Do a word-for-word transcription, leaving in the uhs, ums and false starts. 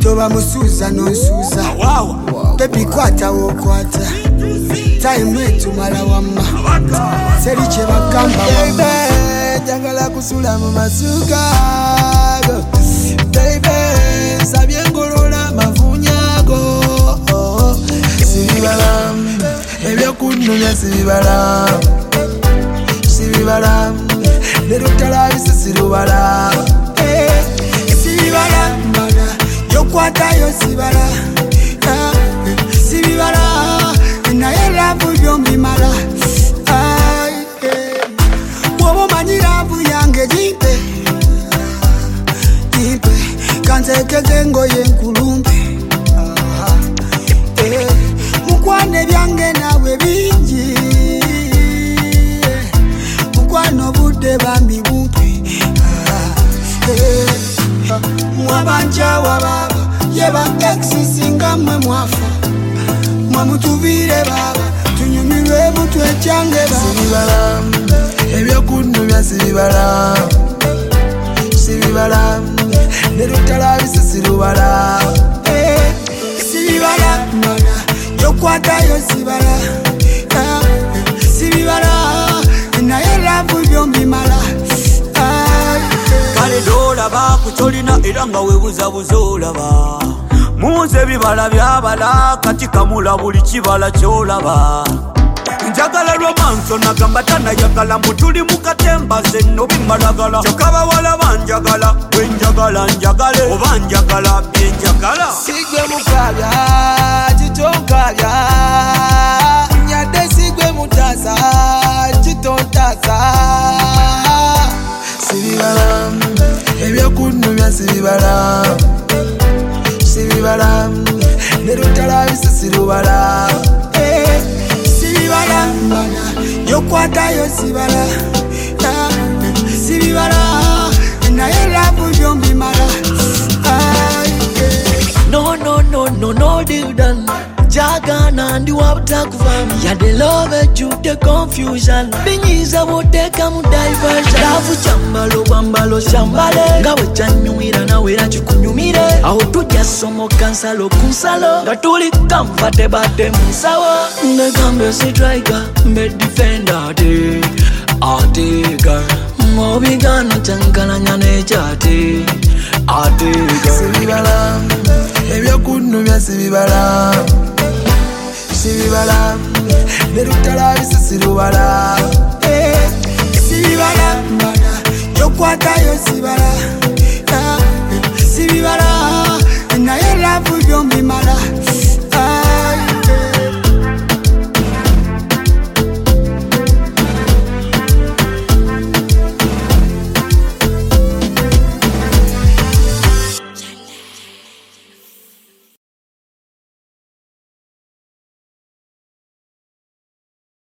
toba musuza no suza baby kwata wo kwata time wetu mala wamma seriche bakamba baby jangala kusula mu masuka baby sabye ngorola mafunyago oh, sibibala ebyo kununya sibibala sibibala lero talabise sirubala eh sibibala mana yo kwata yo sibala sibibala na yelabu yo mimala ai wobo manyirabu yange jimpe jimpe kanze kezengo yenkulumbe eh mukwane byange nawe bingi mukwano budde bambi bumpe eh mwabanja wababa yeba exisinga mwe mwafa mwamutubire baba tunyumirwe mutwe cyange baba sibibala ebyo kunubya sibibala sibibala lero talabise sirubala eh sibibala mana yo kwata yo sibala sibibala na yelabu yo mimala kale dola ba kucholina iranga webuza buzolaba muze bibala byabala kati kamula buli kibala kyolaba njagala romanso nagamba tanayagala mbutuli mukatemba zeno bimalagala kyokaba wala banjagala bwenjagala njagale oba njagala byenjagala sigwe mukabya kitonkabya nyade sigwe mutaza kitontaza sibibala ebyo kunubya sibibala sibibala lero talabise sirubala eh sibibala mana yo kwata yo sibala sibibala na yelabu yo mimala no no no no no dildan jagana ndi wabutakuvam ya de love you the confusion binyiza woteka mu diversion lavu chambalo bambalo chambale ngawe chanyumira nawe rachikunyumire aho tujya somo kansalo kunsalo ngatuli comfortable bate musawa ndagambe si striker me defender de artiga mobigano chankana nyane chate artiga sibibala ebyo kunubya sibibala sibibala lero talabise sirubala eh sibibala mana yo kwata yo sibala sibibala